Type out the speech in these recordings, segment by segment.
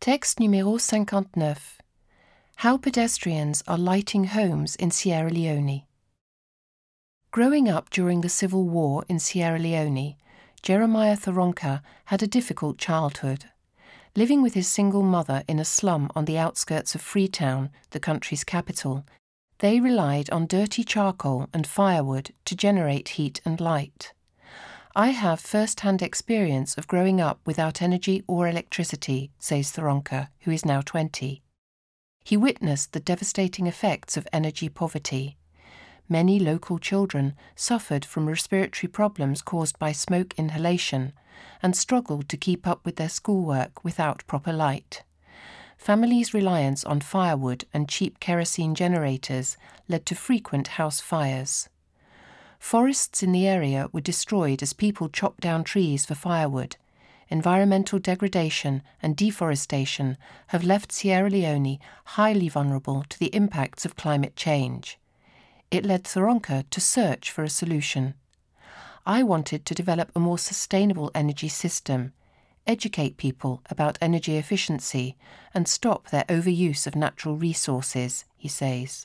Texte numéro 59. How pedestrians are lighting homes in Sierra Leone. Growing up during the Civil War in Sierra Leone, Jeremiah Thoronka had a difficult childhood. Living with his single mother in a slum on the outskirts of Freetown, the country's capital, they relied on dirty charcoal and firewood to generate heat and light. I have first-hand experience of growing up without energy or electricity, says Thoronka, who is now 20. He witnessed the devastating effects of energy poverty. Many local children suffered from respiratory problems caused by smoke inhalation and struggled to keep up with their schoolwork without proper light. Families' reliance on firewood and cheap kerosene generators led to frequent house fires. Forests in the area were destroyed as people chopped down trees for firewood. Environmental degradation and deforestation have left Sierra Leone highly vulnerable to the impacts of climate change. It led Thoronka to search for a solution. I wanted to develop a more sustainable energy system, educate people about energy efficiency, and stop their overuse of natural resources, he says.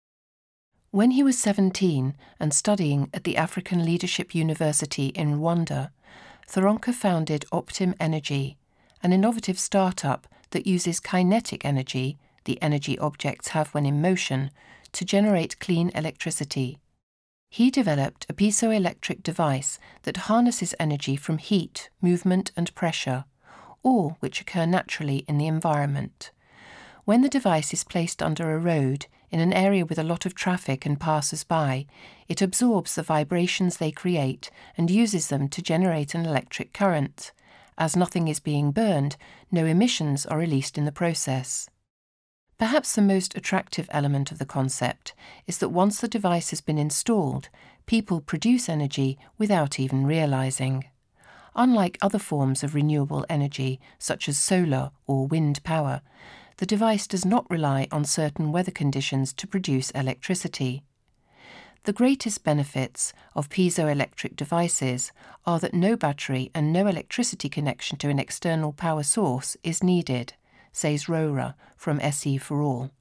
When he was 17 and studying at the African Leadership University in Rwanda, Thoronka founded Optim Energy, an innovative startup that uses kinetic energy, the energy objects have when in motion, to generate clean electricity. He developed a piezoelectric device that harnesses energy from heat, movement and pressure, all which occur naturally in the environment. When the device is placed under a road, in an area with a lot of traffic and passers-by, it absorbs the vibrations they create and uses them to generate an electric current. As nothing is being burned, no emissions are released in the process. Perhaps the most attractive element of the concept is that once the device has been installed, people produce energy without even realizing. Unlike other forms of renewable energy, such as solar or wind power, the device does not rely on certain weather conditions to produce electricity. The greatest benefits of piezoelectric devices are that no battery and no electricity connection to an external power source is needed, says Rora from SE4All.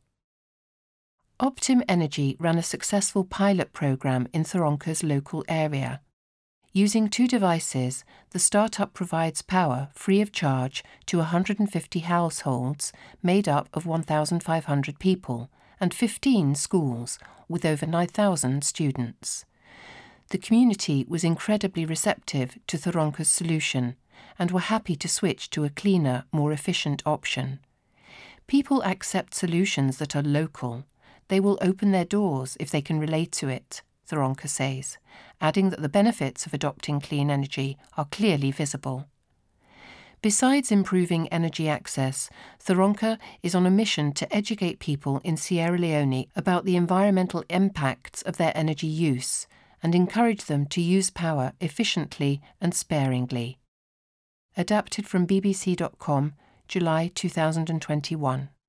Optim Energy ran a successful pilot program in Thoronka's local area. Using 2 devices, the startup provides power free of charge to 150 households made up of 1,500 people and 15 schools with over 9,000 students. The community was incredibly receptive to Thoronka's solution and were happy to switch to a cleaner, more efficient option. People accept solutions that are local. They will open their doors if they can relate to it, Thoronka says, adding that the benefits of adopting clean energy are clearly visible. Besides improving energy access, Thoronka is on a mission to educate people in Sierra Leone about the environmental impacts of their energy use and encourage them to use power efficiently and sparingly. Adapted from BBC.com, July 2021.